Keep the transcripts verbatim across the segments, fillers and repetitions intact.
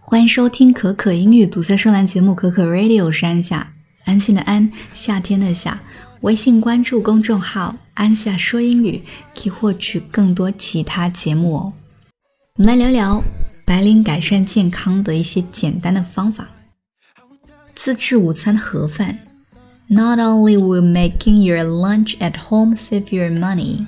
欢迎收听可可英语读册收栏节目可可 Radio， 我是安夏，安静的安，夏天的夏。微信关注公众号安夏说英语，可以获取更多其他节目哦。我们来聊聊白领改善健康的一些简单的方法。自制午餐盒饭。Not only will making your lunch at home save your money,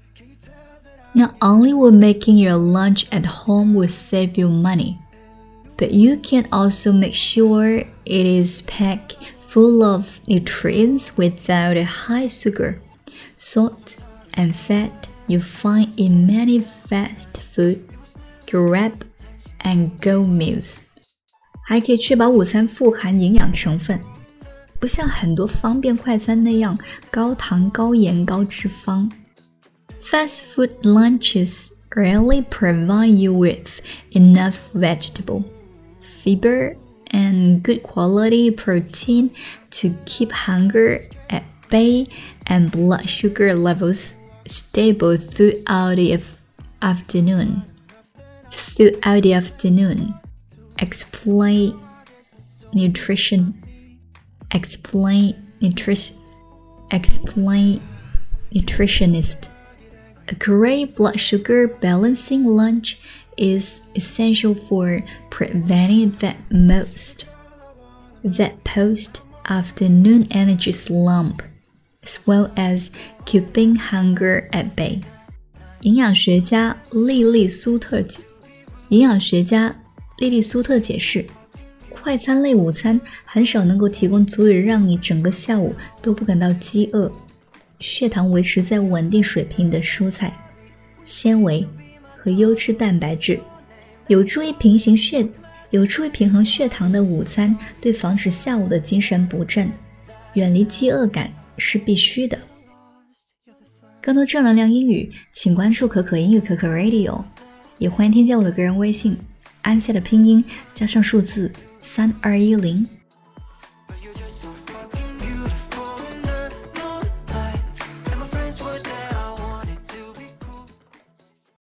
Not only will making your lunch at home will save you money, but you can also make sure it is packed full of nutrients without the high sugar, salt, and fat you find in many fast food, grab and go meals. 还可以确保午餐富含营养成分，不像很多方便快餐那样高糖、高盐、高脂肪。Fast food lunches rarely provide you with enough vegetable, fiber, and good quality protein to keep hunger at bay and blood sugar levels stable throughout the afternoon. Throughout the afternoon. Explain nutrition. Explain nutrition. Explain nutritionist.A correct blood sugar balancing lunch is essential for preventing that most that post-afternoon energy slump, as well as keeping hunger at bay. 营养学家莉莉苏特营养学家莉莉苏特解释，快餐类午餐很少能够提供足以让你整个下午都不感到饥饿，血糖维持在稳定水平的蔬菜、纤维和优质蛋白质，有助于平行血有助于平衡血糖的午餐，对防止下午的精神不振、远离饥饿感是必须的。更多正能量英语，请关注可可英语可可 Radio， 也欢迎添加我的个人微信安夏的拼音加上数字三二一零。